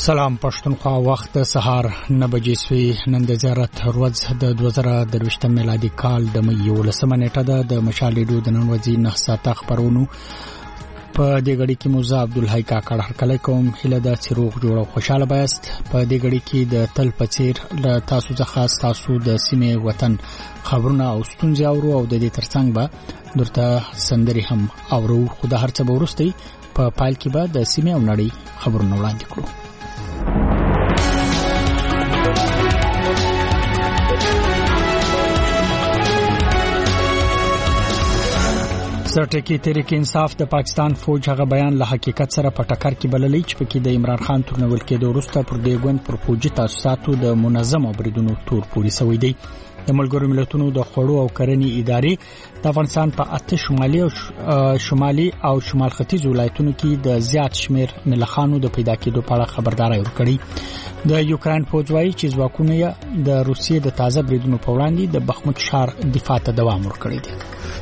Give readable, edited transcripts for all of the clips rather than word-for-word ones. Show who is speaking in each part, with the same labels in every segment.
Speaker 1: سلام پښتونخوا وخت سهار 9 بجې سوی نن د زیارت ورځ د 2023 میلادي کال د مې 11 نیټه د مشالېدو د نن ورځې 9 ساعته خبرونو په دې غړي کې موزه عبدالحی کاکړ هرکلی کوم هله د چروغ جوړ او خوشاله بایست په دې غړي کې د تل پچیر له تاسو څخه تاسو د سیمه وطن خبرونه او ستونزې اورو او د دې ترڅنګ به درته سندري هم اورو خو د هرڅه ورستي په پایل کې به د سیمه او نړۍ خبرونه وړاندې کړو. سرټکی تحریک انصاف د پاکستان فوج هغه بیان له حقیقت سره په ټکر کې بللی چې پکې د عمران خان تورنول کېدو وروسته پر دیګون پر فوجي تاسیساتو د منظم بریدونو تور پوری سوی دی. د ملګرو ملتونو د خوړو او کرنې ادارې د افغانستان په 8 شمالي او شمال ختیځ ولایتونو کې د زیات شمیر ملخانو د پیدا کېدو په اړه خبرداري ورکړي. د یوکرين فوج وايي چې ځواکونه د روسیې د تازه بریدونو په وړاندې د بخموت ښار دفاع ته دوام ورکړي دي.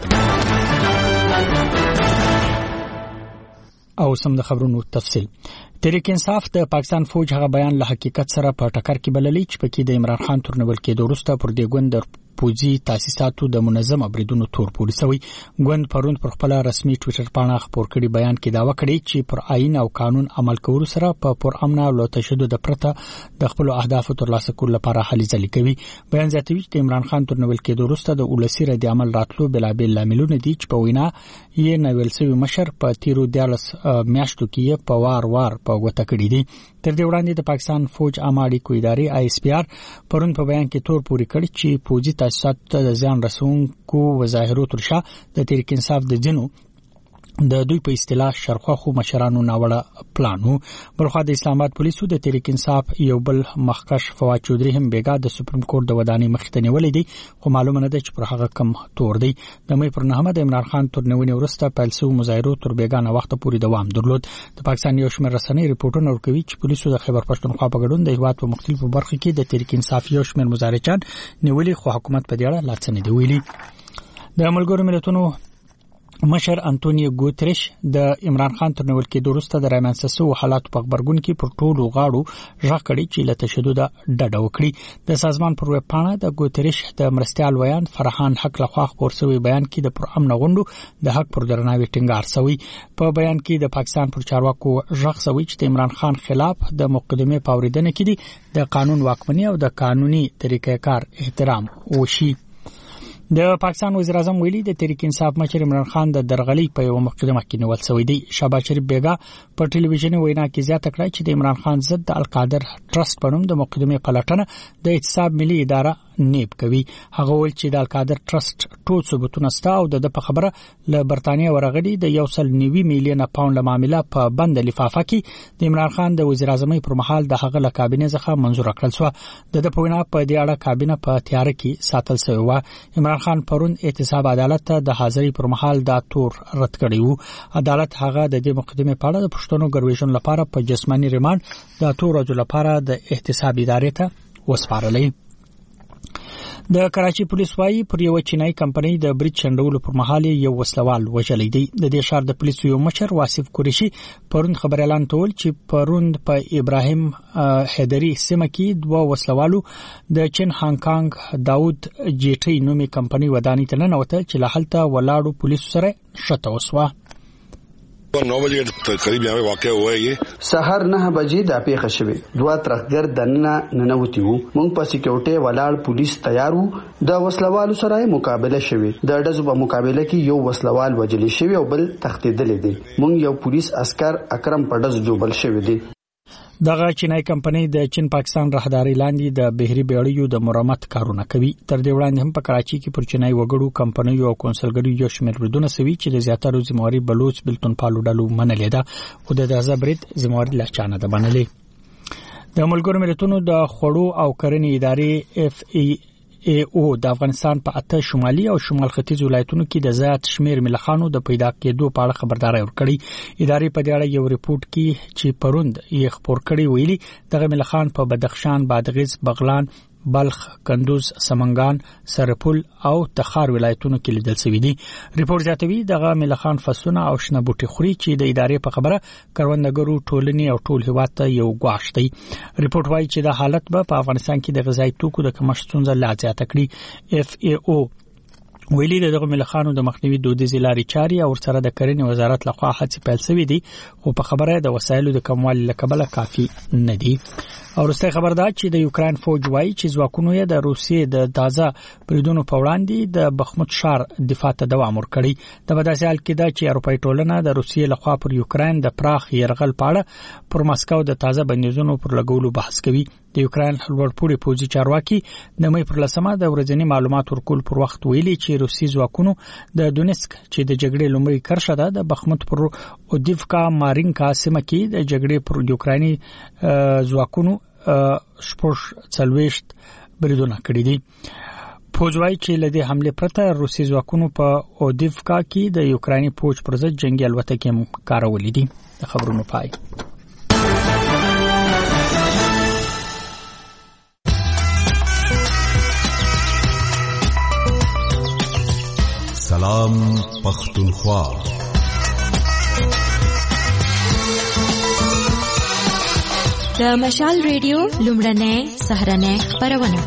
Speaker 1: او سم د خبرونو تفصیل. تحریک انصاف د پاکستان فوج هغه بیان له حقیقت سره په ټکر کې بللی چې پکې د عمران خان تورنول کېدو وروسته پر دې ګوند پوجي تاسیساتو د منظم بریدونو تور پوری سوی. ګوند پروند پر خپل رسمي ټوئیټر باندې خبر کړي بیان کې داوا کړی چې پر آئین او قانون عمل کولو سره په پر امن او تشدد پرته د خپل اهداف ترلاسه کولو لپاره هلې ځلې کوي. بیان زیاتوي چې عمران خان تورنول کېدو وروسته د ولسی رد عمل راتلو بلابل لاملونه دي چې په وینا یې نویل سوی مشر په تیرو 14 میاشتو کې په وار په غوته کړی دي. تر دې وړاندې د پاکستان فوج عامه کو ادارې ISPR پرون په بیان کې تور پوری کړی چې فوجي تاسیسات ته د ځان رسونکو وظاهرو ترشا د تحریک انصاف د جنو د دوی په اصطلاح شرخواخو مشرانو ناوړه پلانو. بلخو د اسلام آباد پولیسو د تحریک انصاف یو بل مخکش فواد چودري هم بیګا د سپریم کورټ د ودانۍ مخته نیولې دي خو معلومه نه ده چې پر هغه کم تور دی. د مې پر نه د عمران خان تورنونې ورسته پیلسو مظاهرو تر بیګانه وخت پورې دوام درلود. د پاکستان یو شمېر رسنۍ ریپورتونه ورکوي چې پولیسو د خیبر پښتونخوا په ګډون د هیواد په مختلفو برخو کې د تحریک انصاف یو شمېر مظاهرچان نیولې خو حکومت په دې اړه لا څه نه دی ویلي. د ملګرو ملتونو مشر انټونیو ګوتریش د عمران خان تورنول کېدو وروسته د رامنځته حالات په خبرګون کې پر ټولو غاړو ژغ کړي چې له تشدد ډډه وکړي. د سازمان پر ویب پاڼه د ګوتریش د مرستيال ویان فرحان حق لخوا خبر شوی بیان کې د پر امن غونډو د حق پر درناوي ټینګار شوی. په بیان کې د پاکستان پر چارواکو ژغ شوی چې د عمران خان خلاف د مقدمه پاوریدنه کې دي د قانون واکمنۍ او د قانوني طریقې کار احترام وشي. د پاکستان وزیر اعظم ویلي د تحریک انصاف مشر عمران خان د درغلي په یو مقدمه کې نیول شوی دی. شهباز شریف بیګا په ټلویزیوني وینا کې زیاته کړه چې د عمران خان ضد د القادر ټرست په نوم د مقدمه پلټنه د احتساب ملي اداره نیب کوي. هغه ویل چې د القادر ټرست ټول ثبوتونه ستا او د په خبره له برتانیې ورغلي د 1.9 میلیون پاوند معاملې په بند لفافه کې د عمران خان د وزیر اعظم پر مهال د هغه له کابینې څخه منزور کړل شو. د په وینا په دې اړه کابینه په تیار کې ساتل شوی و. عمران خان پرون احتساب عدالت ته د حاضرۍ پر مهال دا تور رد کړی و. عدالت هغه د دې مقدمه په اړه د پښتنو ګرویشن لپاره په جسمانی ریماند د تور رجل لپاره د احتساب ادارې ته وسپارلې. د کراچي پولیس وايي پر یو چینای کمپنۍ د برید شندولو پر مهال یو وسلوال وژلی دی. د دې شهر د پولیسو یو مشر واصف قریشي پرون خبر اعلان تول چې پرون په ابراهیم حیدری سیمه کې دوه وسلوالو د چین هانګ کانګ داود جیټي نومي کمپنۍ ودانۍ ته ننوتل چې له هلته ولاړو پولیسو سره شته وسوه.
Speaker 2: 9 بجې قریب یې واقع وایي
Speaker 3: سحر 9 بجې د پیښه شوه. دوه ترخګر دنه ننوتی وو. موږ په سکیورټي ولاړ پولیس تیار وو. د وسلوالو سره مقابله شوه. د ډزو په مقابله کې یو وسلوال وجلی شوی او بل تښتیدل دي. موږ یو پولیس عسكر اکرم پډز جوړل شوی دی.
Speaker 1: دغه چینای کمپنۍ د چین پاکستان راهداري لاندې د بهري بیړیو د مرمت کارونه کوي. تر دې وړاندې هم په کراچي کې پر چینای وګړو کمپنیو او کونسلګریو یو شمېر بریدونه سوي چې د زیاتره ذمہواري بلوچ بلتون پالو ډلو منلې ده او د دغه برید ذمہواري لا چانه ده منلې. د ملګرو ملتونو د خوړو او کرنې ادارې FAO د افغانستان په 8 شمالي او شمال ختیځ ولایتونو کې د زیات شمیر ملخانو د پیدا کېدو په اړه خبرداري ورکړي. ادارې په دې اړه یو ریپورت کې چې پروند یې خبر کړی ویلي دغه ملخان په بدخشان، بادغیس، بغلان، بلخ، کندوز، سمنګان، سرپل او تخار ولایتونو کې لیدل شوی دي. ریپورت زیاتوي دغه ملخان فصلونه او شنه بوټي خوري چې د ادارې په خبره کروندګرو ټولنې او ټول هیواد ته یو ګواښ دی. ریپورت وايي چې د حالت په افغانستان کې د غذایی توکو د کمښت ستونزه لا زیاته کړي. FAO ویلي دغه ملخانو د مخنیوي دودیزې لارې چاري او ورسره د کرنې وزارت لخوا هڅې پیل شوې دي، خو په خبره د وسایلو د کموالي له کبله کافي نه دي. او وروسته خبر ده چې د یوکرين فوج وایي چې ځواکونو یې د روسیې د تازه بریدونو په وړاندې د بخموت ښار دفاع ته دوام ورکړي. د بداسي حال کې ده چې اروپایي ټولنه د روسیې لخوا پر یوکرين د پراخ يرغل پاړه پر مسکو د تازه بندیزونو پر لګولو بحث کوي. د یوکرين لوړپوړي پوځي چارواکي د مې پر لسمه د ورځنی معلومات ورکول پر وخت ویلي چې روسي ځواکونو د دونسک چې د جګړې لومړی کرښه ده د بخموت پر اودیفکا مارینکا سیمه کې د جګړې پر یوکراني ځواکونو شپږ څلويشت بریدونه کړی دي. فوج وايي چې لدې حمله پرته روسي ځواکونو په اودیفکا کې د یوکراني فوج پر ضد جنگي الوتکې کارولې دي. د خبرونو پای.
Speaker 4: سلام پختونخوا.
Speaker 5: د مشال ریډیو لومړنۍ سهارنۍ خبرونه.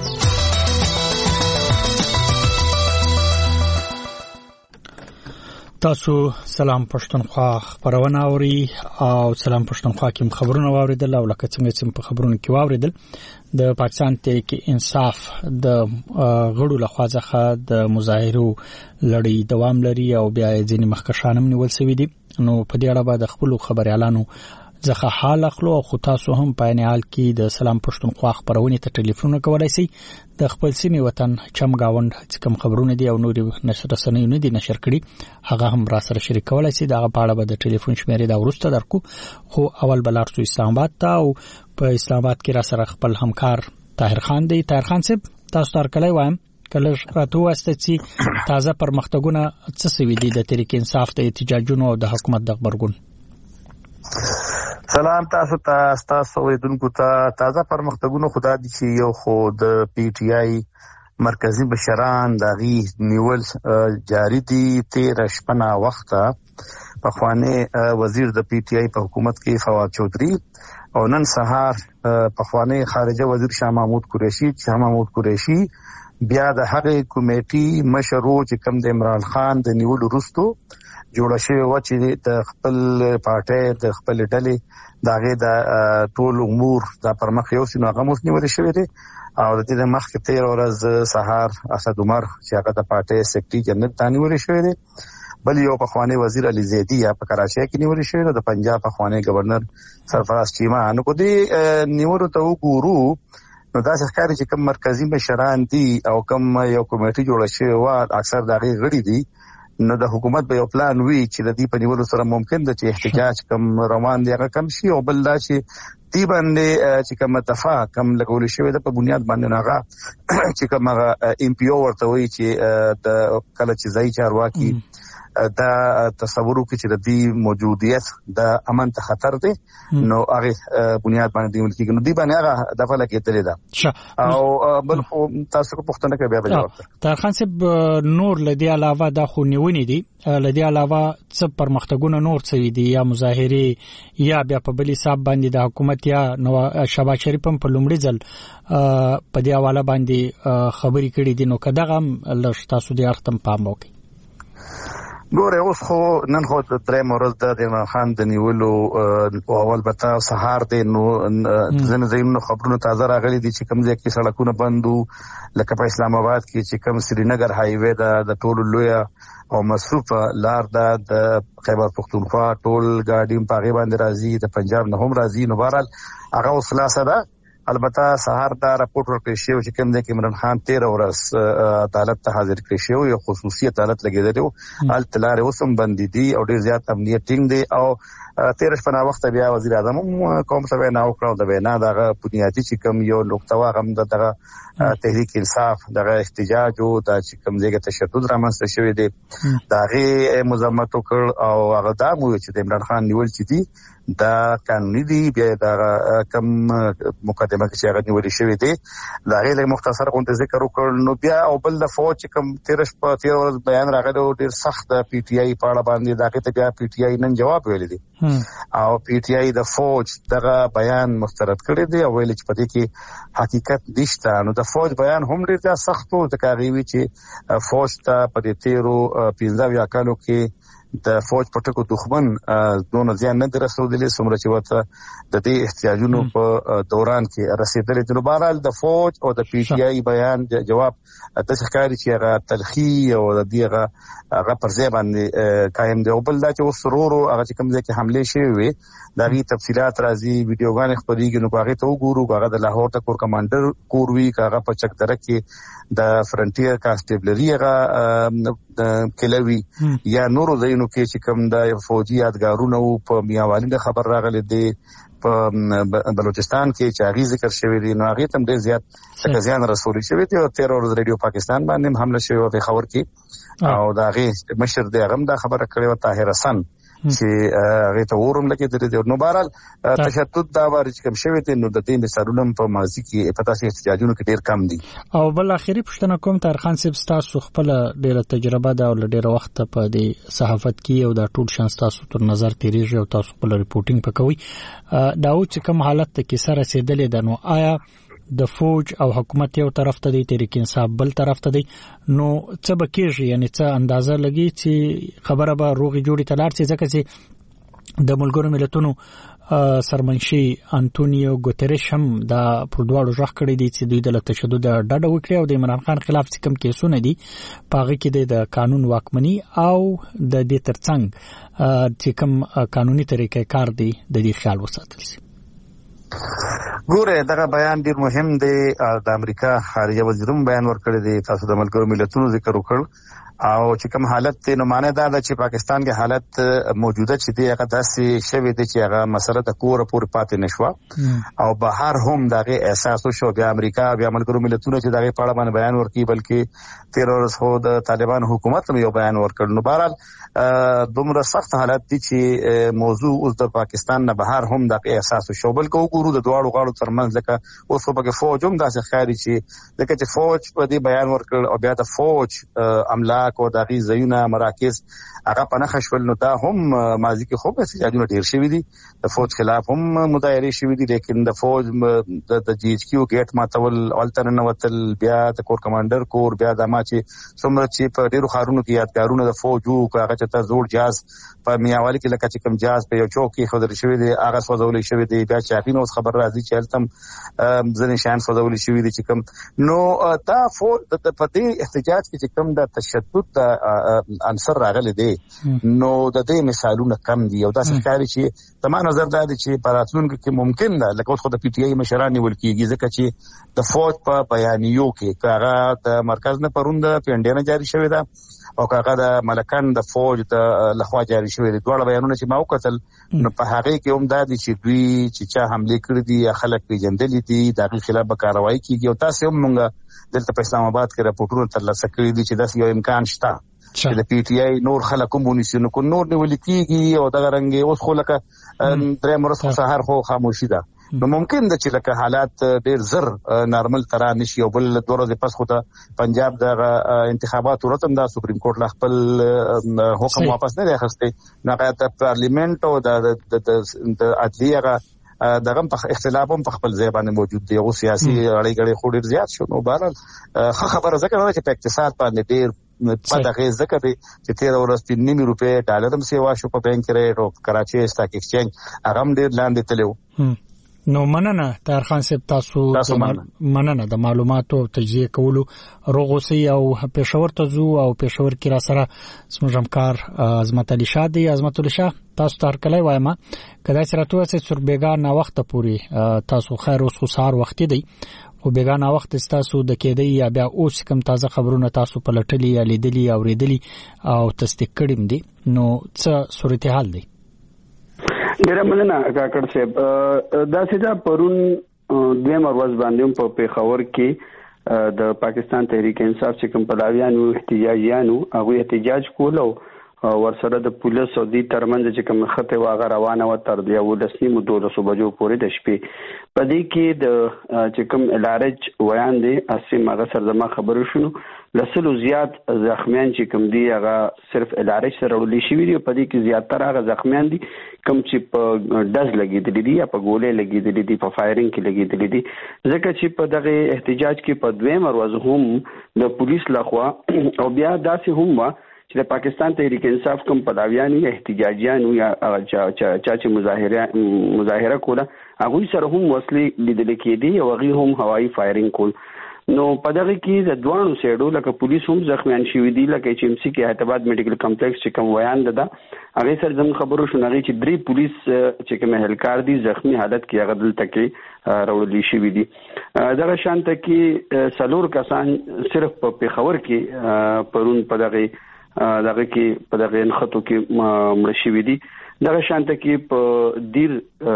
Speaker 1: تاسو سلام پښتونخوا خبرونه اوري او سلام پښتونخوا کې خبرونه واوریدل او لکه څنګه چې په خبرونو کې واوریدل د پاکستان تحریک انصاف د غړو لخوا ځخه د مظاهرو لړۍ دوام لري او بیا ځینې مخکښانم نیول شوی دي. نو په دې اړه به د خپل خبريالانو ځخه حال اخلو او خو تاسو هم په انحال کې د سلام پښتونخوا خبرونه ته ټلیفون کولای شئ. د خپل سیمې وطن چمګاوند چې کوم خبرونه دي او نور نشر رسنیو دي نشر کړي هغه هم را سره شریک کولای شئ. دا په اړه به د ټلیفون شمیرې دا ورسته درکو. خو اول بلارتو اسلام آباد ته او په اسلام آباد کې را سره خپل همکار طاهر خان دی. طاهر خان صاحب تاسو تر کله وایم کله راته واسطه چې تازه پرمختګونه څه سوي دي د تحریک انصاف د احتجاجونو او د حکومت د خبرګون.
Speaker 6: سلام تاسو اوریدونکو ته. تازه پرمختګونو خدا دي چې یو خو د پی ټی آی مرکزی بشران دغه نیول جاری دي 13 شپه وخته. پخوانی وزیر د پی ټی آی په حکومت کې فواد چودھری او نن سهار پخوانی خارجه وزیر شاه محمود قریشی بیا د هغه کمیټي مشرو چې کوم د عمران خان د نیول وروسته جوړ شوی و چې د خپل پارټي د خپل ډلې دغه د ټول امور د پرمخ یو سینو هغه موږ نیول شوی دی. او د دې مخ کې 13 ورځ سهار اسد عمر چې هغه د پارټي سیکریټری جنرال تانی ول شوی دی. بل یو پخوانی وزیر علي زیدی یا په کراچۍ کې نیول شوی دی. د پنجاب پخوانی گورنر سرفراز چیما نو کو دی نیول ته وګورو نو دا ښکاري چې کوم مرکزی مشران دي او کوم یو کمیټي جوړ شوی و اکثر دغه غړي دي. نو د حکومت به یو پلان وی چې د دې په نیولو سره ممکن ده چې احتجاج کم روان دی هغه کم شي او بل دا چې دی باندې چې کوم اتفاق کم لګول شوی د په بنیاد باندې هغه چې کوم ام پی او ورته وی چې د کله چې ځای چارواکي دا تصور وکړي چې د دې موجودیت د امن ته خطر دی نو هغه بنیاد باندې دی ولکه نو دی باندې هغه د فلک تللی دا او بل خو تاسو کو پښتنه کې بیا به جواب کړئ.
Speaker 1: طاهر خان صاحب نور لدی علاوه د خو نیونی دي لدی علاوه څه پرمختګونه نور څه دي یا مظاهره یا بیا په بلی حساب باندې د حکومت یا نو شهباز شریف هم په لومړي ځل په دی حواله باندې خبري کړي دي نو کداغه لږ تاسو دې اړتم پام وکړئ.
Speaker 6: ګوره اوس خو نن خو د درې مرز د عمران خان د نیولو اول بتا سهار دی نو ځنه زینو خبرونه تازه راغلي دي چې کوم ځای کې سړکونه بندو لکه په اسلام آباد کې چې کوم سرینگر های وې د ټولو لوی او مصروفه لار د خیبر پختونخوا ټول ګاډي په غیبه باندې راځي د پنجاب نه هم راځي نو بهرحال هغه خلاصه ده. البته سهار دا راپورټ ورکړی شو چې کوم د عمران خان 13 ورځ عدالت ته حاضر کړی شو یو خصوصي عدالت لګیدل او التلار اوسم بندي دي او ډیر زیات امنیت ټینګ دی او 13 شپه وخت بیا وزیر اعظم کوم څه نه وکړو د وینا دغه بنیادی چې کوم یو نقطه واغم دغه تحریک انصاف دغه احتجاج او د چې کوم ځای تشدد رامنځته شوی دی دغه مذمت وکړ او هغه دا مو چې د عمران خان نیول چې دی دا قانوني دی بیا دا کم مقدمه محکمه کې چې هغه نیولې شوې دي دا غي مختصر غونډه ذکر وکړ. نو بیا او بل د فوج کوم 13 ورځ بیان راغلی ډیر سخت پی ټ آی په اړه باندې دا کې بیا پی ټ آی نن جواب ویل دي او پی ټ آی د فوج دغه بیان مسترد کړی دی او ویل چې په دې کې حقیقت نشته. نو د فوج بیان هم ډیر سخت و د کاغوي چې فوج ته په دې 15 کالو کې د فوج په ټکو دښمن دونه ځان نه درسودلې څومره چې وته د دې احتیاجونو په دوران کې رسیدلې. نو بهرحال د فوج او د پی ټ آی بیان جواب د ښکاری چې هغه تلخی او د دې هغه پر ځای باندې قائم دی. او بل دا چې وسرورو هغه چې کوم ځای کې حمله شوی وي دا غي تفصيلات راځي ویډیوګان خپرېږي نو هغه ته وګورو. هغه د لاهور ته کور کمانډر کور وی هغه په چک دره کې د فرنټیر کانسټیبلری هغه کلوي یا نورو ځایونو کې چې کوم د فوجي یادګارونه په میاوالي د خبر راغلي دي په بلوچستان کې چې هغه ذکر شوی دی. نو هغه تم ډیر زیات ځان رسولي شوی دی او 13 ورځ ریډیو پاکستان باندې حمله شوی په خبر کې او دا غي مشر دی هغه دا خبره کړې و طاهر حسن چې هغه ته ورم لګیدل دي. نو بهرحال تشدد دا وارد کوم شوی دی. نو د دې مثالونه په ماضي کې په تاسو احتجاجونو کې ډیر کم دي.
Speaker 1: او بل اخیری پښتنه کوم طاهر خان صاحب تاسو خپل ډیره تجربه دا او ډیره وخت په دې صحافت کې او دا ټول شانس تاسو تر نظر تیریږي او تاسو خپل ریپورتینګ پکوي دا او چې کوم حالت ته کې سره رسیدلې ده. نو آیا د فوج او حکومت یو طرف ته دی تحریک انصاف بل طرف ته دی نو څه بکیږي یعنی څه اندازه لګي چې خبره به روغي جوړی تلار چې ځکه چې د ملګرو ملتونو سرمنشي انټونیو ګوتریش هم دا په دواړو ځخ کړی دی چې دوی د تشدد ډډه وکړي او د عمران خان خلاف کوم کیسونه دي پاغه کې د قانون واکمني او د دې ترڅنګ چې کوم قانوني طریقې کار دی د دې خیال وساتل شي.
Speaker 6: ګوره دغه بیان ډیر مهم دی. د امریکا خارجه وزیرم بیان ورکړی دی. تاسو د ملګرو ملتونو ذکر وکړ او چې کوم حالت ته نو معنی دا ده چې پاکستان کې حالت موجوده چې دی هغه داسې شوی دی چې هغه مسله د کور پورې پاتې نشو او بهر هم دغه احساس شو. بیا امریکا بیا ملګرو ملتونو چې دغه په اړه باندې بیان ورکړي بلکې 13 ورځې خو د طالبان حکومت هم یو بیان ورکړ. نو بهرحال دومره سخت حالت دي چې موضوع اوس د پاکستان نه بهر هم دغه احساس شو. بلکې وګورو د دواړو غاړو ترمنځ ځکه اوس په کې فوج هم داسې ښکاري چې ځکه چې فوج په دې بیان ورکړ او بیا د فوج املاک او دغه ځایونه مراکز هغه پنه شول. نو دا هم ماضي کې خو احتجاجونه ډیر شوي دي د فوج خلاف هم مظاهره شوي دي لیکن د فوج د جی ایچ کیو گیټ ماتول الټرنیټ وتل بیا د کور کمانډر کور بیا د ما چې څومره چې په ډیرو خارونو کې یادګارونه د فوج او هغه چې ته زوړ جاز په میاوالي کې لکه چې کوم جاز په یو چوک کې خبر شوی دی هغه سوځول شوی دی. بیا چې اخینو خبر راځي چې التم ځنې شان سوځول شوی دی چې کوم نو دا فوج د پدې احتجاج کې چې کوم د تشدد عنصر راغلی دی نو د دې مثالونه کم دي. او دا څرګندوي چې تمام نظر دا دی چې په راتلونکي کې ممکن ده لکه اوس خو د پی ټ آی مشران نیول کیږي ځکه چې د فوج په بیانیو کې هغه د مرکز نه پروند پیډینه جاری شوی ده او هغه د ملکان د فوج د لخوا جاری شوی دي. ډول بیانونه چې ما وکتل نو په هغه کې هم دا دي چې دوی چې حمله کړې دي خلک پیژندل دي د خلاف به کاروایی کیږي. او تاسو هم موږ دلته په اسلام آباد کې راپورټونه ترلاسه کړي دي چې دا یو امکان شته چې د پی ټ آی نور خلک کومونیسټ نو کو نور نیول کیږي او دا رنګ اوس خو لکه درې مرسته سحر خو خاموشي ده. نو ممکن ده چې لکه حالات ډیر زر نارمل ترا نشي او بل دوه ورځې پس خو ته پنجاب د انتخابات ورته د سپریم کورټ لا خپل حکم واپس نه راخسته نه د پارلیمنت او د عدلیه دغه په اختلاف هم په خپل ځای باندې موجود دی. او سیاسي اړیکې غړي خو ډیر زیات شو. نو بهرحال خبره ځکه نه چې په اقتصاد باندې ډیر په دغه ځکه دی چې 13 ورځې 9 روپے ډالر هم سیوا شو په بانک ریټ او کراچي سٹاک ایکسچینج هغه هم ډیر لاندې تلو.
Speaker 1: نو مننه طاهر خان صاحب تاسو مننه د معلوماتو او تجزیه کولو روغوسی او پېښور ته زو او پېښور کې را سره زموږ همکار عظمت علي شاه دی. عظمت علي شاه تاسو تر کله وایم کدا چې راتو چې سربېګا نا وخت پوری تاسو خیر اوس سهار وخت دی او بیگانه وخت تاسو د کېدی یا بیا اوس کوم تازه خبرونه تاسو په لټلی یا لیدلی او ریدلی او تصدیق کړم دي نو څه صورتحال دی؟
Speaker 3: ډیره مننه کاکړ صاحب. دا سیده پرون دویم ورځ باندې په پیښور کې د پاکستان تحریک انصاف چې کوم پلاویانو احتجاجیانو هغه احتجاج کول او ورسره د پولیس او د ترمنځ چې کوم خطه واغ روانه و تر 12:12 بجو پورې د شپې پدې کې د چې کوم الارج ویان دي اسی ماغه سرزما خبرو شنو لسلو زیات زخمیان چې کوم دي هغه صرف الارج سره وړل شي وي پدې کې زیاتره هغه زخمیان دي کوم چې په دز لګیدل دي یا په ګولې لګیدل دي په فایرینګ کې لګیدل دي ځکه چې په دغه احتجاج کې په دویم ورځ هم د پولیس لخوا او بیا داسې هم وا چې د پاکستان تحریک انصاف کوم پلاویان یا احتجاجیان یا چې مظاهره کوله هغه سره هم وسلې لیدل کېدي او هغه هم هوایي فایرینګ کول نو په دغه کې د دوانو سیډو لکه پولیس هم زخمیان شوي دي لکه چې ام سي کې حیدرآباد میډیکل کمپلیکس چې کوم ویان ده هغه سره زموږ خبرو شنغې چې 3 پولیس چې کوم هلکار دي زخمی حالت کې هغه دلته کې راوړل شوي دي دغه شانته کې سلور کسان صرف په پیښور کې پرون په دغه کې په دغه انخطو کې مړ شوي دي دغه شانته کې په دیر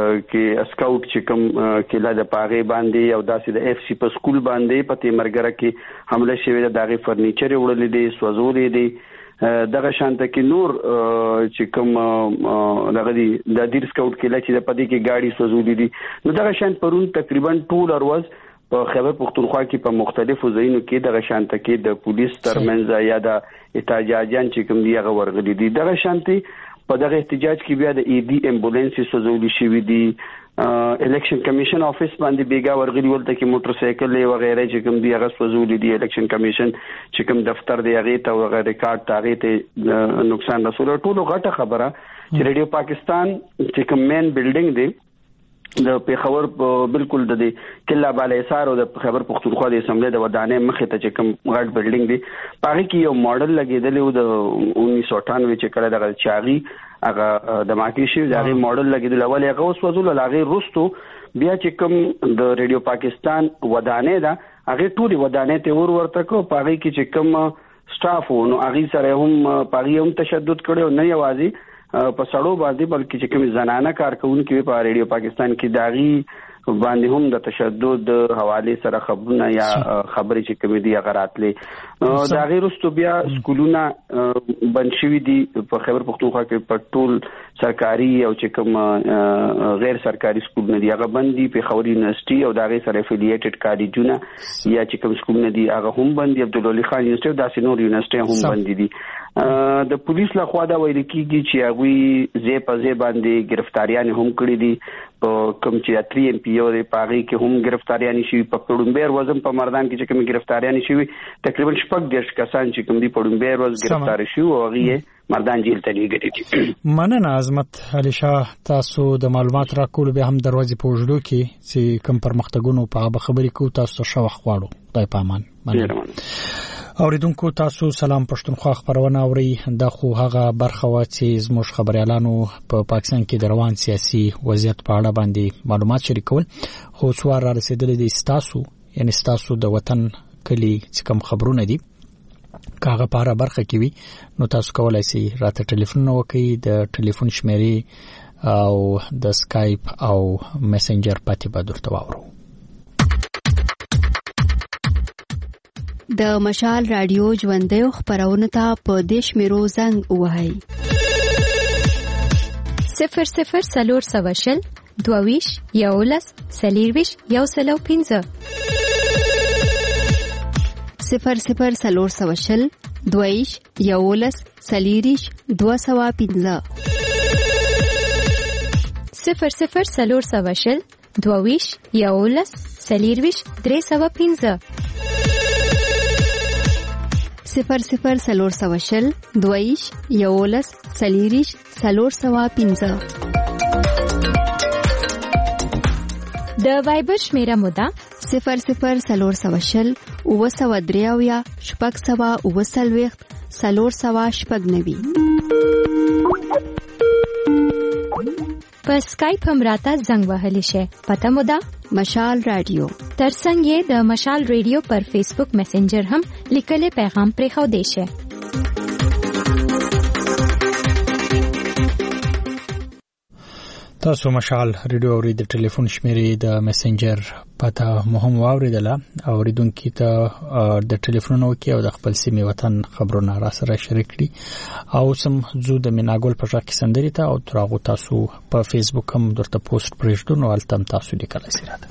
Speaker 3: کې اسکاوټ چې کوم کله د پاغه باندې او داسې د اف سی په سکول باندې په تیمرګره کې حمله شوې ده دغه فرنیچر وړلې دي سوځولې دي دغه شانته کې نور چې کوم دغه دي د دیر اسکاوټ کې چې د پدې کې گاډي سوځولې دي نو دغه شان پرون تقریبا ټول ورځ په خیبر پختونخوا کې په مختلفو ځایونو کې دغه شانته کې د پولیس ترمنځ یا د احتجاجیان چې کوم دی هغه ورغلي دي دغه شانتي په دغه احتجاج کې بیا د ای ډي امبولانس سوزولې شوې دي الیکشن کمیشن افیس باندې بیګا ورغلي ولته کې موټر سایکل او غیره چې کوم دی هغه سوزولې دي الیکشن کمیشن چې کوم دفتر دی هغه ته هغه ریکارډ تاغه ته نقصان رسول ټولو غټه خبره چې ریډیو پاکستان چې کوم مین بلډینګ دی د پیښور بالکل د کله بالا حصار او د خیبر پختونخوا د اسمبلی د ودانې مخې ته چې کوم غټ بلډینګ دی پاره کې یو ماډل لګیدل او د 1998 چې کله د چاغي هغه د ماکی شي د هغه ماډل لګیدل اول هغه اوس وزول لاغي رستو بیا چې کوم د ریډیو پاکستان ودانې دا هغه ټول ودانې ته ورته کو پاره کې چې کوم سټاف نو هغه سره هم پاره هم تشدد کړو نه یوازي په سړو باندې بلکې چې کوم زنانه کارکونکو په ریډیو پاکستان کې داغي باندې هم د تشدد حواله سره خبرونه یا خبرې چې کوم دي هغه راتلې داغي رستو بیا سکولونه بند شوي دي په خیبر پختونخوا کې په ټول سرکاري او چې کوم غیر سرکاري سکولونه دي هغه بند دي په خوري یونیورسيټي او داغي سره افیلیټډ کالجونه یا چې کوم سکولونه دي هغه هم بند دي عبدالولي خان یونیورسيټي او داسې نور یونیورسيټي هم بند دي د پولیس لخوا دا ویل کیږي چې هغه زی په زی باندې گرفتاریان هم کړې دي په کوم چې 3 ام پی او د پاغي کې هم گرفتاریان شي په پړومبیر وزن په مردان کې چې کوم گرفتاریان شي تقریبا شپږ دیش کسان چې کوم دي پړومبیر وز گرفتار شي او هغه مردان جیل ته لیږلي
Speaker 1: مننه عظمت علي شاه تاسو د معلومات راکول به هم دروازې په وجودو کې چې کوم پرمختګونو په خبرې کو تاسو شو خواړو دای پامان مننه اوریدونکو تاسو سلام پښتونخوا خبرونه اوري د خو هغه برخه وا چې زموږ خبريالانو په پاکستان کې د روان سیاسي وضعیت په اړه باندې معلومات شریکول خو څوار را رسیدل دي تاسو د وطن کلی چې کوم خبرونه دي کاغه په اړه برخه کې وي نو تاسو کولای شئ راته ټلیفون وکړئ د ټلیفون شمیرې او د سکایپ او میسنجر پاتې به درته واورو
Speaker 7: د مشال رادیو ژوندۍ خبرونه ته په دیش میرو زنګ وهاي
Speaker 5: 00 سلور سواشل دوویش یولس سلیرویش یوسلو 15
Speaker 7: 00 سلور سواشل دوویش یولس سلیریش 215
Speaker 5: 00 سلور سواشل دوویش یولس سلیرویش 315
Speaker 7: 00 سلور سواشل دویش یولس سلیریش سلور سوا 15
Speaker 5: د وایبر شمیره مودا
Speaker 7: 00 سلور سواشل او سوا دریاویا شپږ سوا او سلويخت سلور سوا شپږ نوي
Speaker 5: په سکایپ هم راته زنګ وهلی شي پته مودا
Speaker 7: مشال رادیو
Speaker 5: ترڅنګ یې د مشال رادیو پر فیسبوک میسنجر هم لیکلي پیغام پرې خو دی شي
Speaker 1: تاسو مشال ریډیو اوري د ټلیفون شمیرې د میسنجر پته مهم واوریدله اوریدونکو ته د ټلیفون وکي او د خپل سیمې وطن خبرونه را سره شریک کړي او سم زو د مناګل په ځکه سندري ته او تراغو تاسو په فیسبوک هم درته پوسټ پرېږدو نو التم تاسو لیکلای شئ راته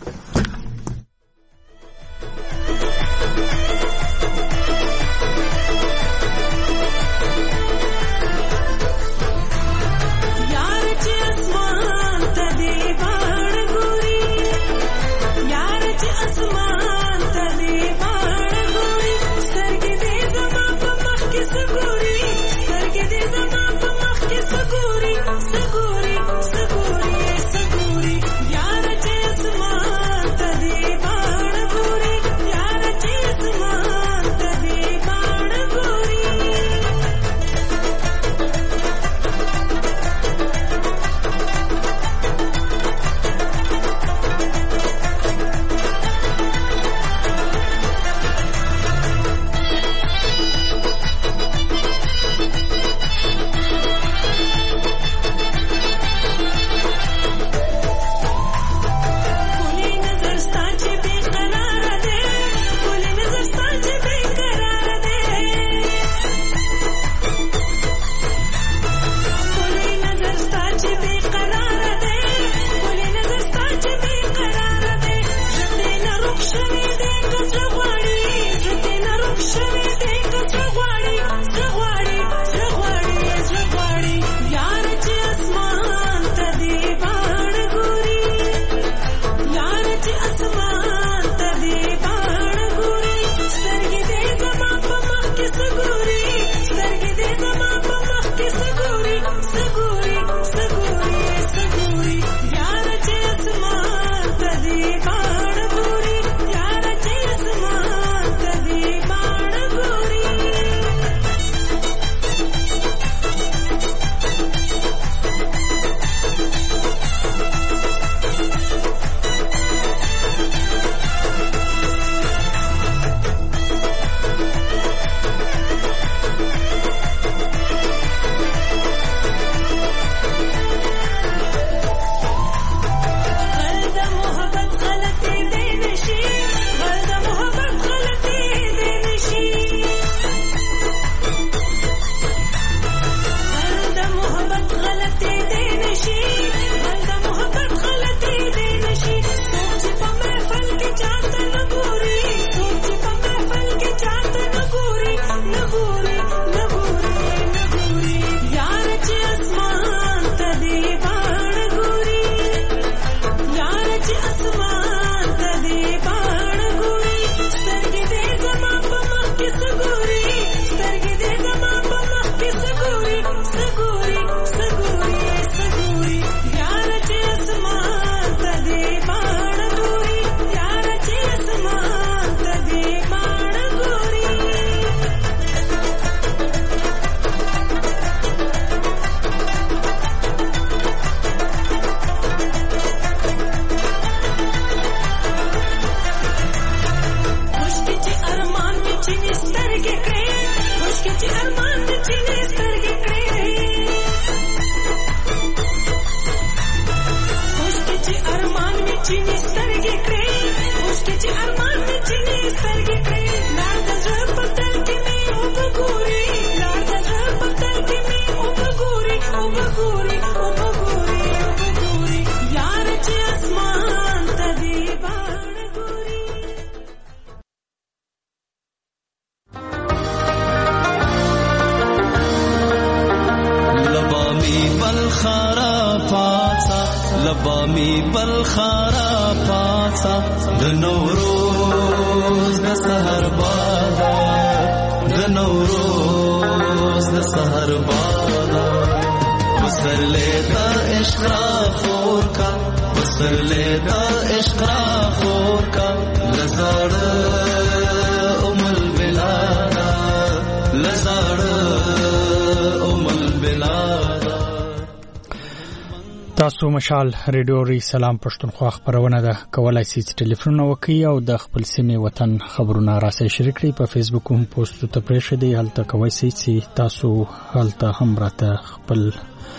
Speaker 1: تاسو مشال ریډیو ری سلام پښتونخوا خبرونه ده کولای شئ ټلیفون وکړئ او د خپل سیمې وطن خبرونه راسه شریک کړئ په فیسبوک هم پوسټ ته پرېښودئ هلته کوي چې تاسو هلته هم راته خپل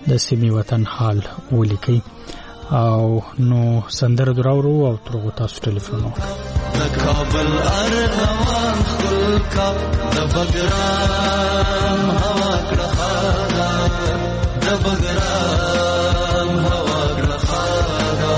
Speaker 1: د سیمې وطن حال ولیکي او نو سندره دراورو او ترغو تاسو ټلیفون وکړئ.
Speaker 8: د کابل ارغوان خپل کا د بګرام هوا کړه خاله د بګرام هوا کړه خاله.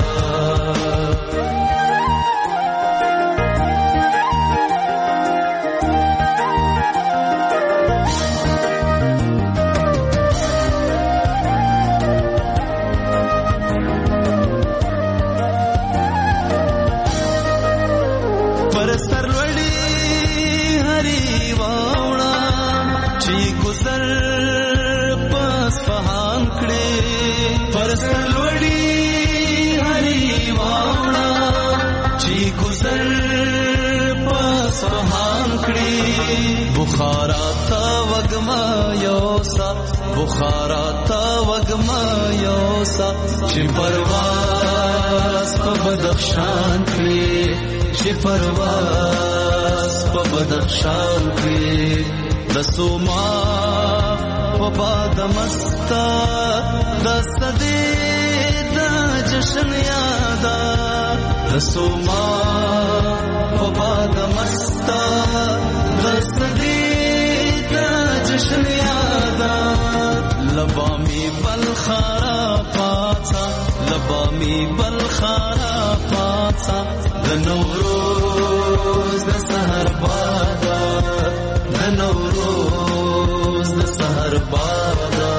Speaker 8: بخاراتا وگما یوسا بخاراتا وگما یوسا چی پرواز پا بدخشان کری چی پرواز پا بدخشان کری دسو ما پا بادمستا دستی دا جشن یادا دسو ما پا بادمستا دستی دا جشن یادا لبامی بلخارا پاتا لبامی بلخارا پاتا د نوروز د سحر بادا د نوروز د سحر بادا.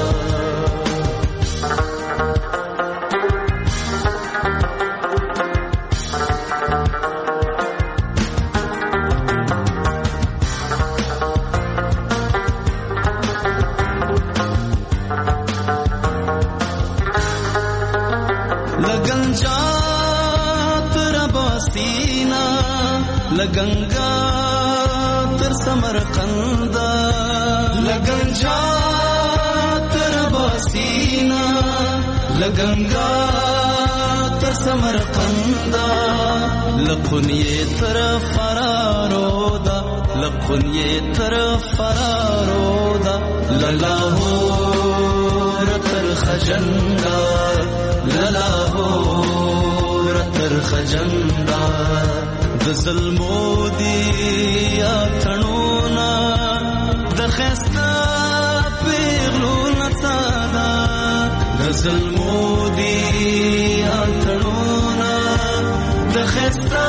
Speaker 8: لگنگا تر سمرقندا لگنجا تر باسینا لگنگا تر سمرقندا لقنیه تر فرارودا لقنیه تر فرارودا للاهور تر خجندا للاهور تر خجندا د ظلمو دی اتنونا د خستا پیغلونا تادا د ظلمو دی اتنونا د خستا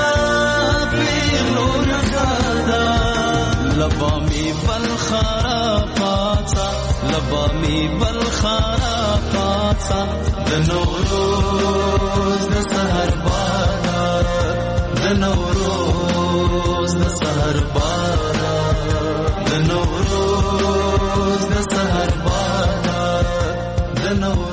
Speaker 8: پیغلونا تادا لبامی بلخارا پاتا لبامی بلخارا پاتا د نوروز د سحر بادا د نوروز د سحر بادا د نوروز د سحر بادا د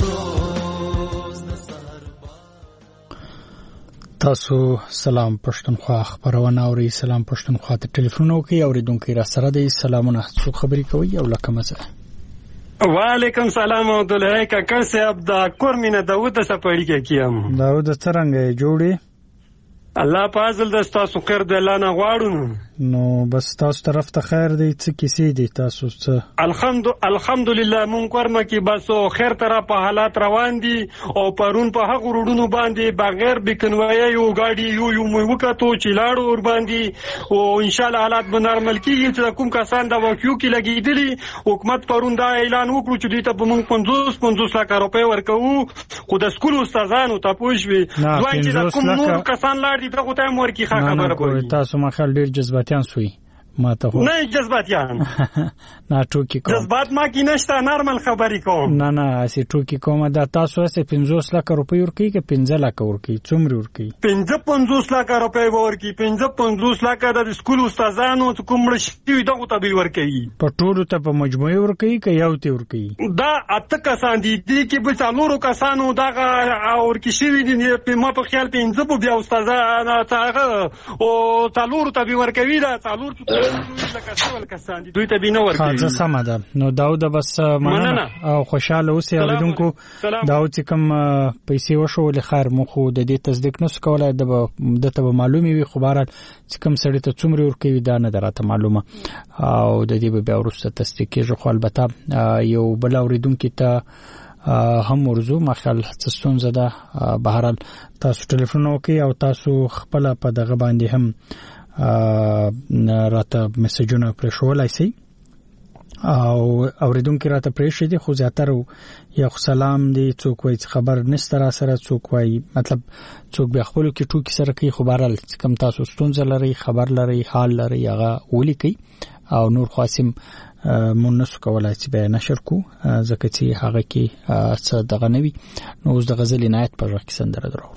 Speaker 8: نوروز د سحر بادا.
Speaker 1: تاسو سلام پښتونخوا خبرونه اوري. سلام پښتونخوا ته ټلیفون وکي اوریدونکو را سره دی. سلامونه څو خبرې کوي او لکه مزه.
Speaker 9: وعلیکم سلام عبدالله کاکا صاحب دا کورمینه داوود سپړی کې کیم.
Speaker 1: داوود څنګه جوړي؟
Speaker 9: الله پازل د تاسو خیر د الله نه غواړو.
Speaker 1: نو بس تاسو طرف ته خیر دی څه کیسې دی تاسو څه؟
Speaker 9: الحمدلله مونږ ورمه کې بس خیر طرف په حالات روان دي او پرون په هغه روډونو باندې بغیر بکنوي یو گاډي یو مو وکړو چې لاړو ور باندې او ان شاء الله حالات به نارمل کیږي. چې کوم کسان دا واکیو کې لګیدلی حکومت پرون دا اعلان وکړو چې دوی ته به مونږ 50 لک روپۍ ورکوو خو د سکول استادانو ته پوښوي دوی چې دا کوم نور کسان لاړ دي دغه ټایم ورکی خبره کوي.
Speaker 1: تاسو ما خل ډیر جذباتيان سوی ما ته
Speaker 9: نه جذباتيان
Speaker 1: نه ټوکی کوم
Speaker 9: جذبات ما کې نشته نارمل خبرې کوم.
Speaker 1: نه اسی ټوکی کوم دا تاسو اسه 50 لک روپۍ ورکی کې 15 لک ورکی څومره ورکی
Speaker 9: 50 لک روپۍ ورکی 50 لک د سکول استادانو کوم شي دغه ته ورکی
Speaker 1: په ټولو ته په مجموعي ورکی کې یو تی ورکی
Speaker 9: دا اته کسان دي کې به څلورو کسانو دغه ورکی شي دي په ما په خیال 15 بیا استادانو ته او څلورو ته ورکی دا څلور دوی ته بینه ورکړي.
Speaker 1: ځه سم ده. نو داود بس مننه او خوشاله اوسئ اوریدونکو. داود چې کوم پیسې وشو له خیر مخو د دې تصدیق نس کولای د ته معلومي وي خو بهر چې کوم سړی ته څومره ورکوي دا نه دراته معلومه او د دې به بیا ورسته تصدیق کېږي. خو البته یو بل اوریدونکو ته هم ورزو مخال څستون زده بهرال تاسو ټلیفون وکي او تاسو خپل په دغه باندې هم راته میسجونه پرېښولای شئ او اوریدونکو راته پرېښی دي خو زیاتره یو سلام دی څوک وایي خبر نشته را سره څوک وایي مطلب څوک به خپل کې ټوکی سره کوي خو بهرال کم تاسو ستونزه لري خبر لري حال لري هغه ولیکي او نور خاصم مونږ کولای چې به نشر کو ځکه چې هغه کې څه دغه نوي نو اوس د غزل عنایت پر راکې سندره درو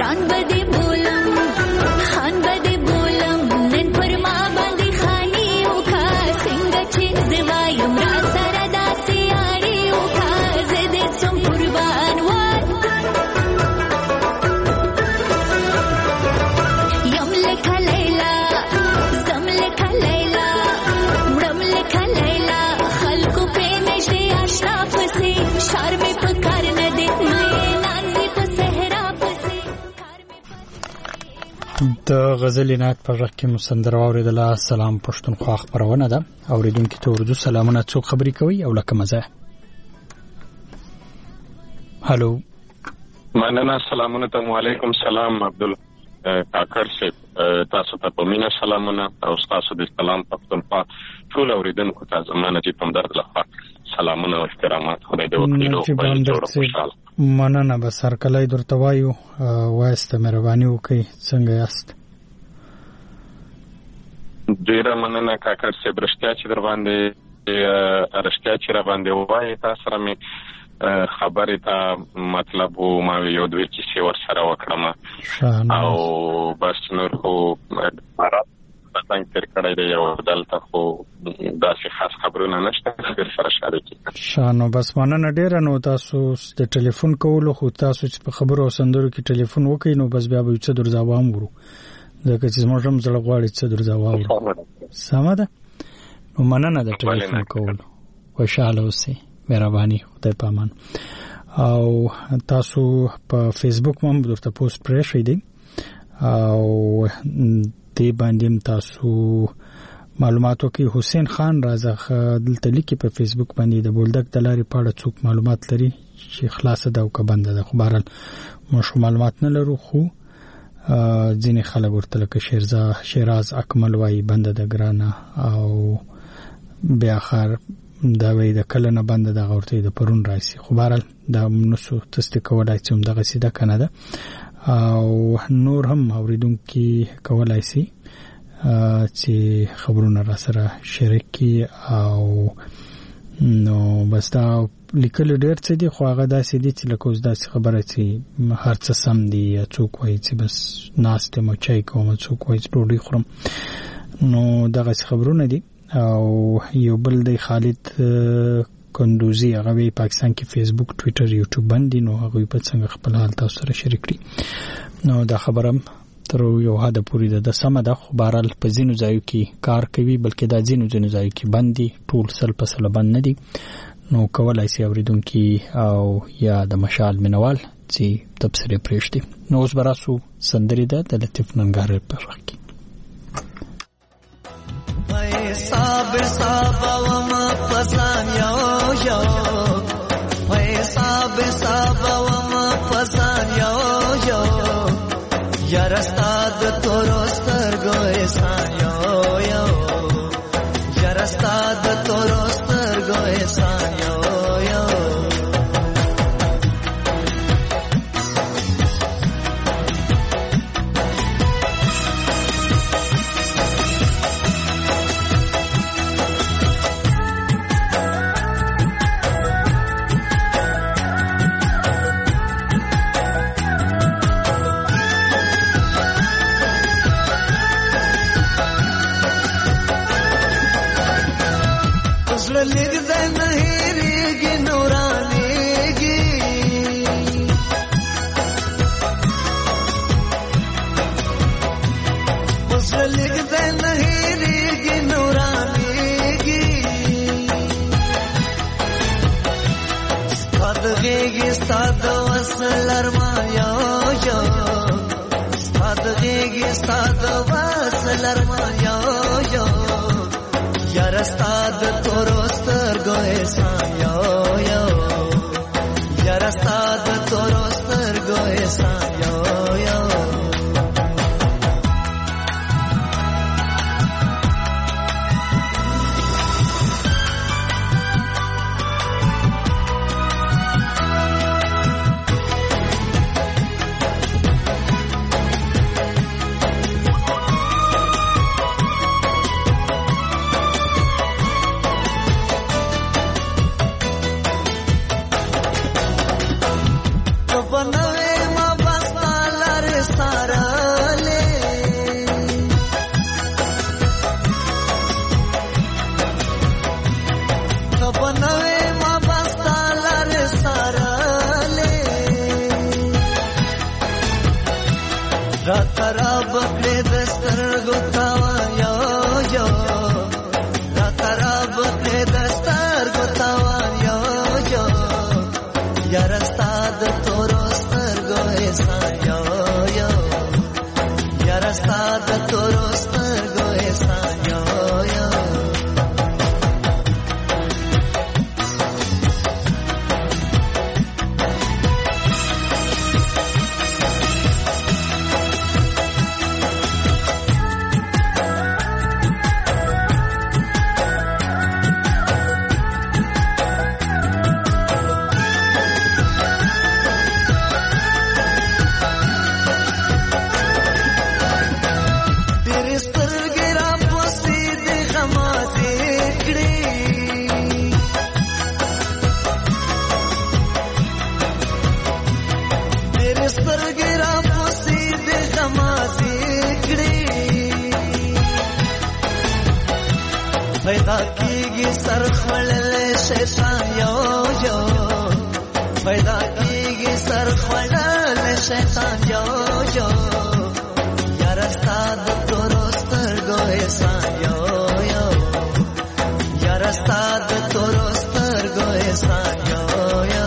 Speaker 10: ځان بده بولم خان بده بولم نن پر ما باندې خاني او کا څنګه چې زوایم را سره داسې اړي او کا زه دې څوم قربان وای یم لکه لیلا زم لکه لیلا مړم لکه لیلا خلکو په نشته آشنا پسې شار مې پکار نه دې مې نازي په صحرا پسې
Speaker 1: د غزل نات په ژغ کې مسندره اوریدله. سلام پښتونخوا خبرونه ده. اوریدونکو ته اردو سلامونه. څوک خبرې کوي او لکه مزه؟ هالو
Speaker 11: مننه. سلامونه ته. وعلیکم سلام عبدل کاکړ صاحب، تاسو ته په مینا سلامونه او تاسو د سلام پښتونخوا ټول اوریدونکو ته زمانه چې پم درد لخوا سلامونه او احترامات. خدای دې وکړي خوشاله.
Speaker 1: مننه. بس هر کله درته وایو وایسته مهرباني وکړئ. څنګه یاست؟
Speaker 11: ډیره مننه کاکړ صاحب. رښتیا چې در باندې را باندې وایي تاسو سره مې خبرې ته مطلب وو ما یو دوی کیسې ورسره وکړم او بس نور خو څنګه تر کړی دی یو دلته خو داسې خاص خبرونه نشته در سره شریک
Speaker 1: شانو. بس مننه ډیره. نو تاسو د ټلیفون کولو خو تاسو چې په خبرو او سندرو کې ټلیفون وکړئ نو بس بیا به څه درځوام ورو ځکه چې زموږ هم زړه غواړي څه درځوام ورو. سمه ده. نو مننه د ټلیفون کولو. خوشاله اوسئ. مهرباني. خدای پامان. او تاسو په فیسبوک هم درته پوسټ پرې شئ دی او دې باندې تاسو معلوماتو کې حسین خان رازق دلته لیکي په فیسبوک باندې د بولدک د لارې په اړه څوک معلومات لري چې خلاصه ده او که بنده ده. خو بهرحال موږ معلومات نه لرو خو ځینې خلک ورته لکه شیراز اکمل وایي بنده ده ګرانه او بیا آخر دا وایي د کله نه بنده ده ورته د پرون راشي. خو بهرحال دا نسو تصدیق کولای چې همدغه سیده کنه ده او نور هم اوریدونکي کولای شي چې خبرونه را سره شریک کی او نو بس دا لیکل ډېر څه دي خو هغه داسې دي چې لکه اوس داسې خبره چې هر څه سم دي یا څوک وایي چې بس ناست یم چای کوم څوک وایي چې ډوډۍ خورم نو دغه خبرونه دي. او یو بل دی خالد کندوزی هغه په پاکستان کې فیسبوک ټوئیټر یوټیوب باندې نو هغه په څنګه خپل حال تاسو سره شریک کړي. نو دا خبره تر یو حد پورې ده سم ده خو بهرحال په ځینو ځایو کې کار کوي بلکې دا ځینو ځایو کې بندي ټول سل په سل بند نه دي. نو کولای شي اوریدونکي او یا د مشال منوال چې تبصره پرېشتي. نو اوس براسو سندري ده د لطیف ننګار په وخت کې
Speaker 8: صابر صابوم پسان یو یو صابر صابوم پسان یو یو یار استاد تورستر ګوېسان یو یو یار استاد تورستر ګوېسان یو یو سارالې خپنوي ما بستالر سارالې رات را بکړې دستر ګوتاوا یو یو رات را بکړې دستر ګوتاوا یو یو یار استاد تورو سترګو احسان یو یو یار استاد تورو سترګو احسان یو یو पैदा कीगी सर खवड़ले शैतान यो यो पैदा कीगी सर खवड़ले शैतान यो यो यार अस्ताद तोरो स्तरगो एहसान यो यो यार अस्ताद तोरो स्तरगो एहसान यो यो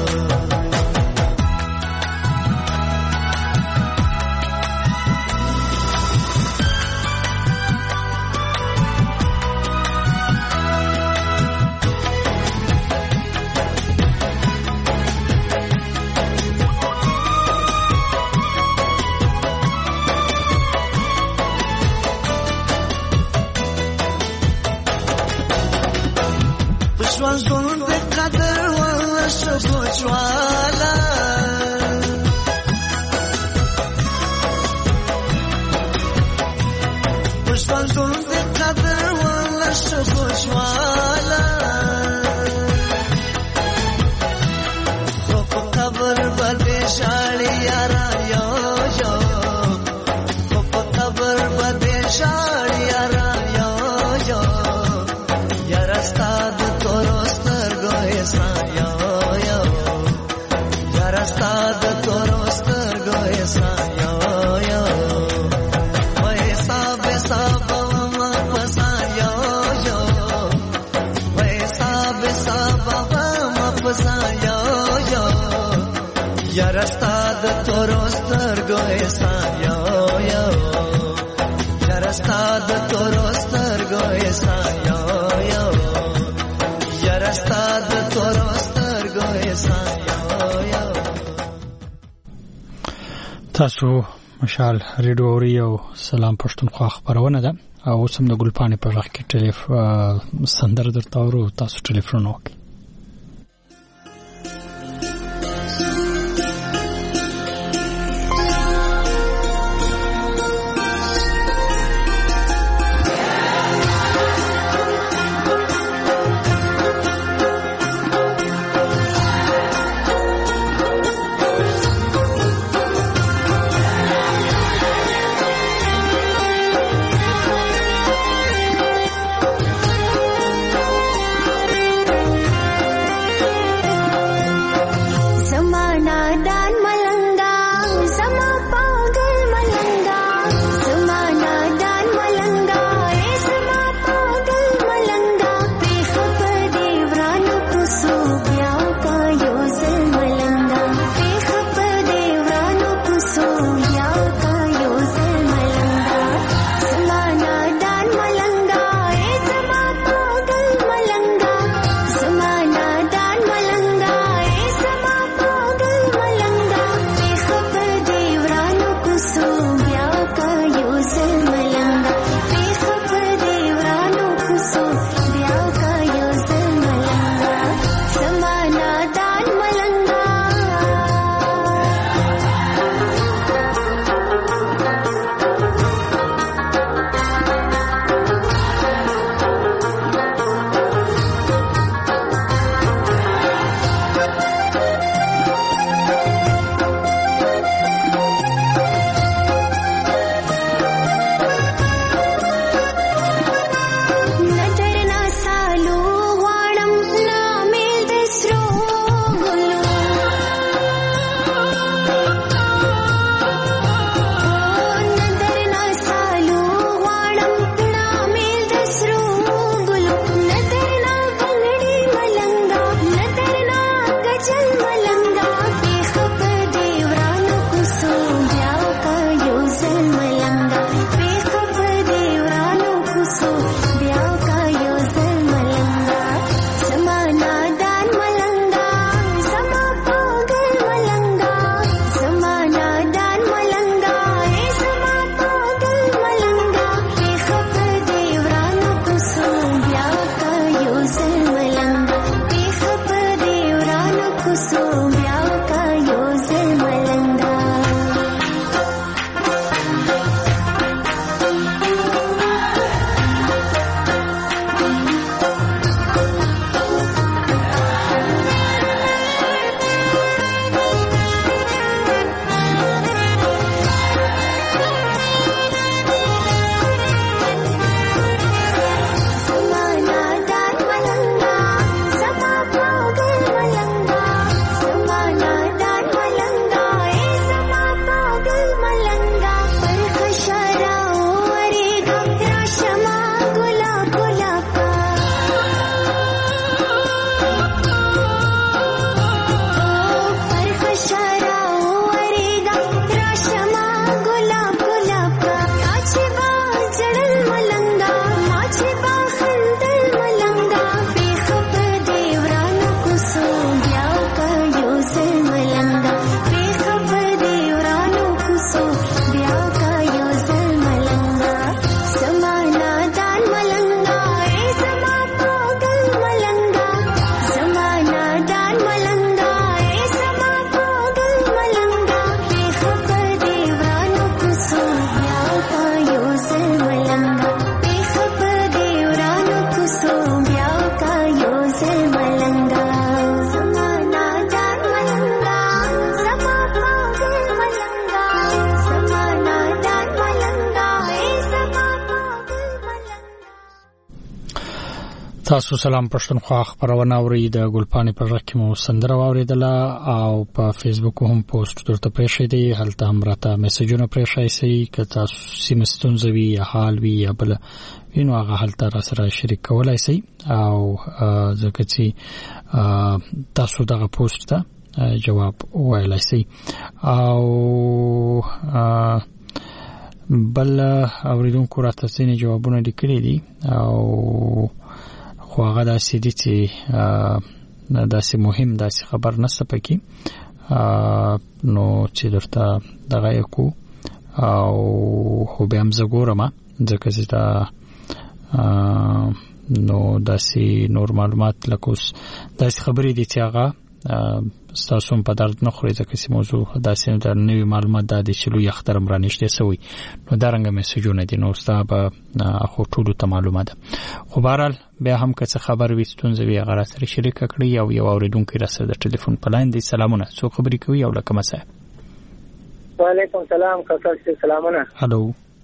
Speaker 8: ژوند د قدر ولا شګو جوالا ژوند د قدر ولا شګو جوالا خو په قبر باندې شاړي یارا یو یو خو په قبر باندې شاړي یارا یو یو یار استاد تورو سترګو احسان یو یو یار استاد تورو سترګو احسان یو یو وای حساب حساب ما پسان یو یو وای حساب حساب ما پسان یو یو یار استاد تورو سترګو احسان یو یو یار استاد تورو سترګو احسان یو یو استاد تورو سترګو احسان یو یو
Speaker 1: تاسو مشال ریډیو اوري او سلام پښتونخوا خبرونه ده او سم د ګلپانې په وخت کې سندره درته اورو تاسو ټلیفون وکړئ تاسو سلام پښتونخوا خبرونه اوري د ګلپانی پر ځکه مو سندره اوریدله او په فیسبوک هم پوسټ درته پېښې دي هلته هم راته میسجونه پېښې سي که تاسو سیمستونزوي یا حال وی یا بل وینو هغه هلته را سره شریک کولای سي او ځکه چې تاسو دغه پوسټ ته جواب وایلای سي او بل اوریدونکو راته ځینې جوابونه لیکلي دي او خو هغه داسې دي چې داسې مهم داسې خبر نشته پکې نو چې درته دغه یو او خو به هم زګورم ځکه چې دا نو داسې نور معلومات لکوس داسې خبرې دي چې هغه تاسو په درد نه خوري ځکه چې موضوع داسې د نوې معلومات د دې چلو یخترم رانیشته سوی نو دارنګه میسجونه دي نو ستاسو خو ټولو ته معلومه ده خو بهرحال بیا هم که څه خبر وستونځ وی غره سره شریک کړی او یو اوریدونکو را سره د ټلیفون په لاین دی سلامونه څو خبرې کوي او لکه مسه
Speaker 12: وعلیکم سلام کاکا سلامونه
Speaker 1: هالو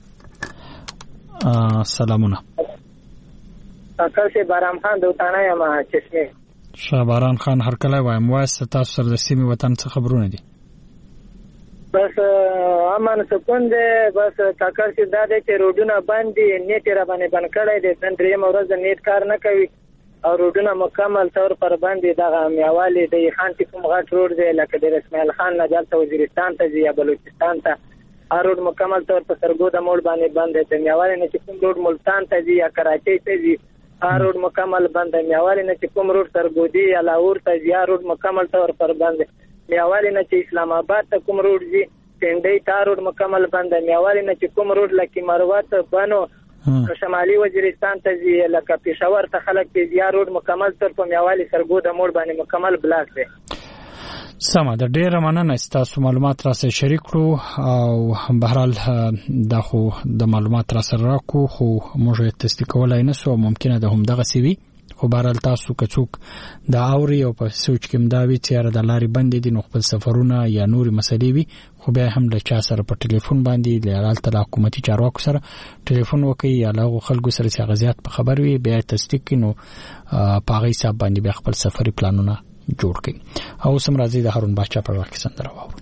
Speaker 1: سلامونه
Speaker 12: کاکا بارام خان دوتانه یم چشمه
Speaker 1: شاباران خان هر کله وایم واسه تاسو سره د سیمې وطن څخه خبرونه دي
Speaker 12: بس امن سکون دې بس کاکر چې دا دې چې روډونه باندې نیټ را باندې بند کړی دي نن درې مورز نیټ کار نه کوي او روډونه مکمل تور پر باندې دغه میوالي د خان ټي کوم غټ روډ دی لکه د اسماعیل خان نه جلته وزیرستان ته یا بلوچستان ته روډ مکمل تور په سرګو د موړ باندې باندې د میوالي نه چې کوم روډ ملتان ته یا کراچۍ ته روډ مکمل بند میوالي نه چې کوم روډ سرګودي یا لاهور ته یا روډ مکمل تور پر باندې میوالي نه چې اسلام آباد ته کوم روډ دي پنډۍ ته روډ مکمل بند میوالي نه چې کوم روډ لکه مروت بنو شمالي وزیرستان ته لکه پېښور ته خلک دي یا روډ مکمل تور په میوالي سرګو د موړ باندې مکمل بلاک دی
Speaker 1: سمه د ډیره مننه تاسو معلومات را سره شریک کړو او بهرحال دا خو د معلومات را سره راکو خو موږ تصدیق کولای نه سو ممکنه ده هم دغه سی وي خو بهرحال تاسو کڅوک دا اوري او په سوچ کې مداوي چې را د لارې باندې دي نو خپل سفرونه یا نوري مسلې وي خو به هم له چا سره په ټلیفون باندې لرال تل حکومتي چارواکو سره ټلیفون وکي یا له خلکو سره چې غزيات په خبر وي به تصدیق کینو پاغي حساب باندې به خپل سفري پلانونه جوړ کړي او سم راځي د هارون بچا په وخت سندره واورو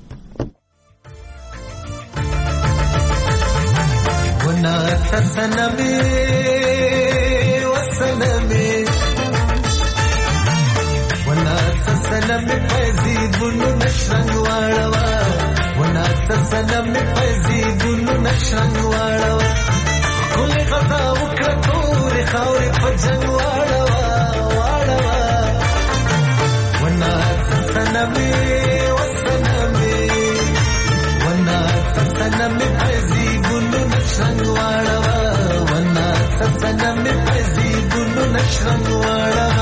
Speaker 8: ونا تسنمي وسنمي ونا تسنمي فزيدونو نشرنګ واړوا ونا تسنمي فزيدونو نشرنګ واړوا کول غدا وکړور خاور فجن واړوا ونا تسنمي وسنمي ونا تسنمي فزيدونو نشرنګ واړوا ونا تسنمي فزيدونو نشرنګ واړوا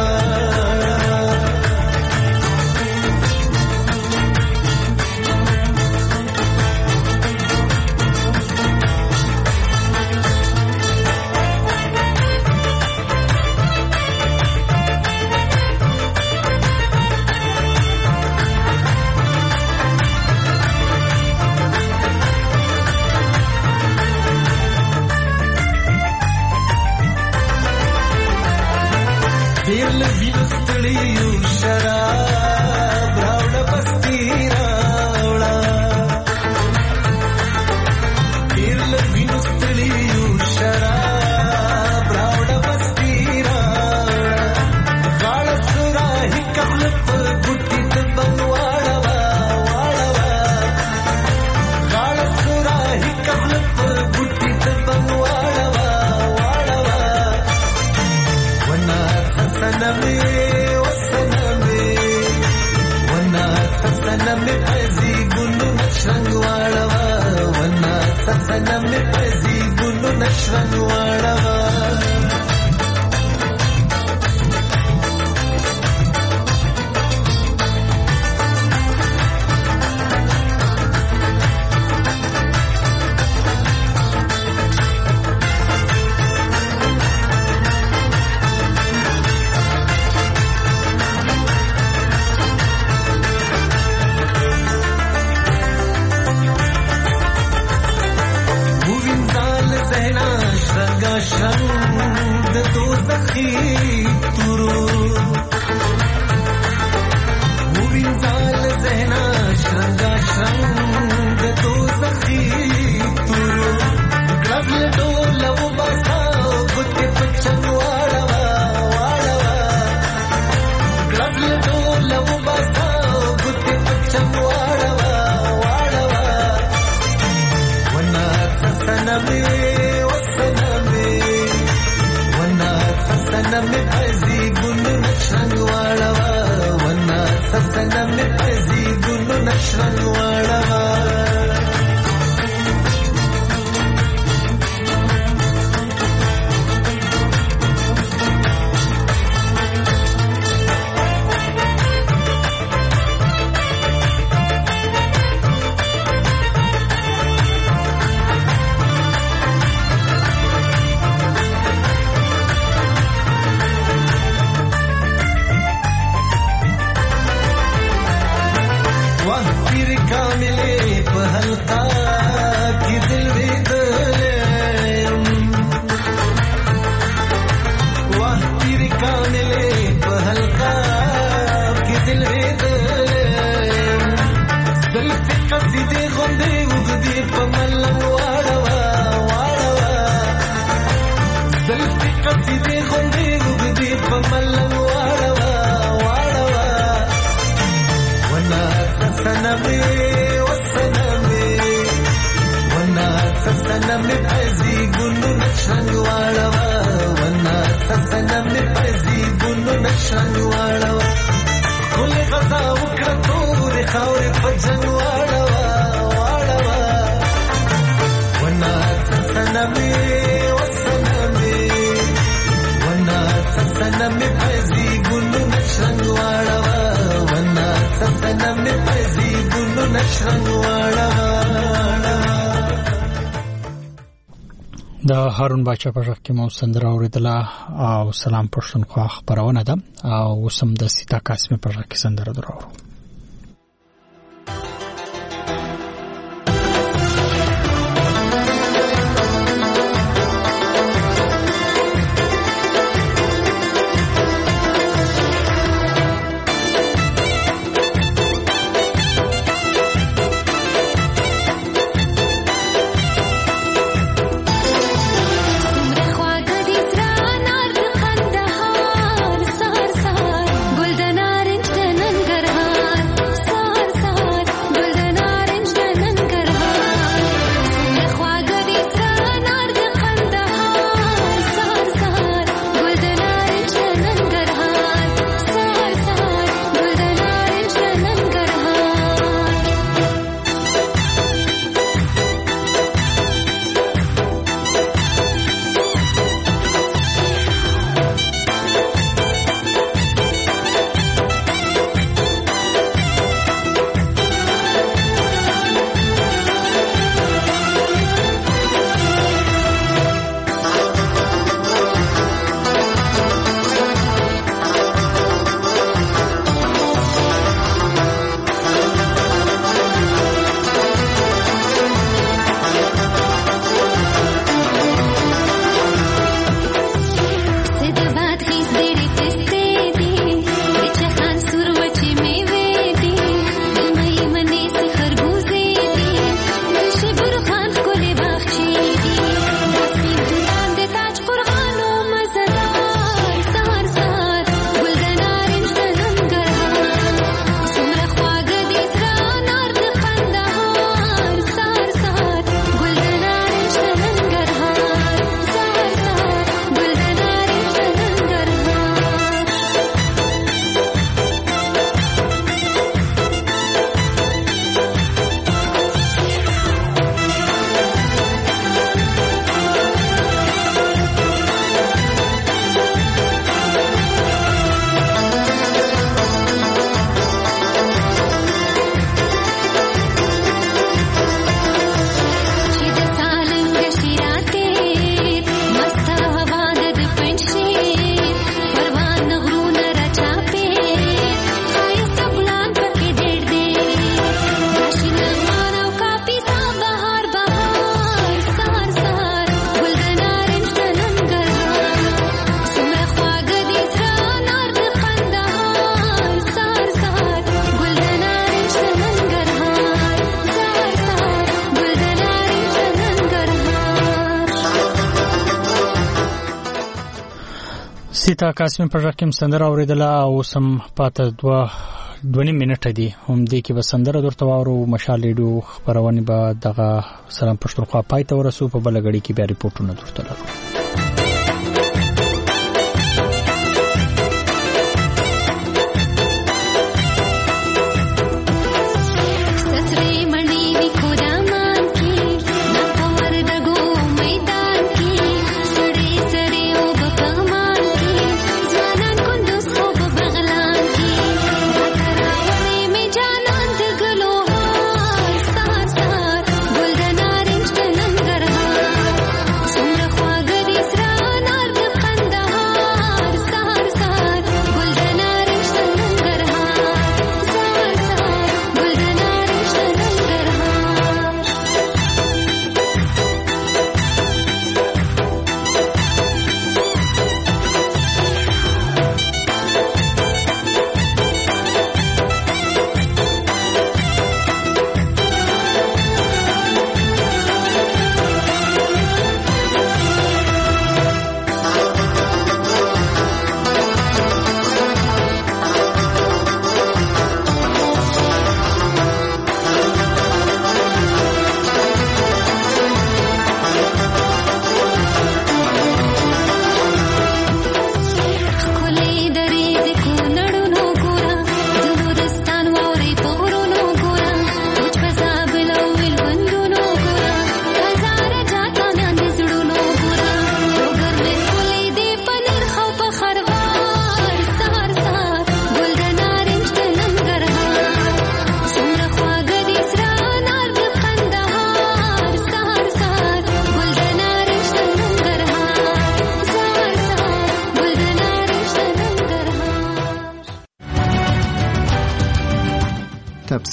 Speaker 8: نشرن واړه
Speaker 1: د هارون باچا په ژغ کې مو سندره اوریدله او سلام پښتونخوا خبرونه ده او سم د سیتا قاسمي په ژغ کې سندره درو سیتا قاسمي په ژغ کې سندره اوریدله او سم پاته 2 منټه دي هم دې کې به سندره درته واورو مشال ریډیو خبرونه به دغه سلام پښتونخوا پای ته ورسو په بل غړي کې بیا ریپورتونه درته لرو.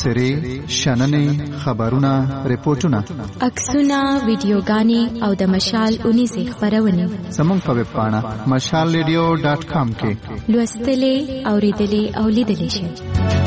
Speaker 13: تبصرې شننې خبرونه ریپورتونه
Speaker 5: عکسونه ویډیوګانې او د مشال 19 خبرونه
Speaker 13: زموږ په ویب پاڼه mashalradio.com کې
Speaker 5: لوستلې اوریدلې او لیدلې شي.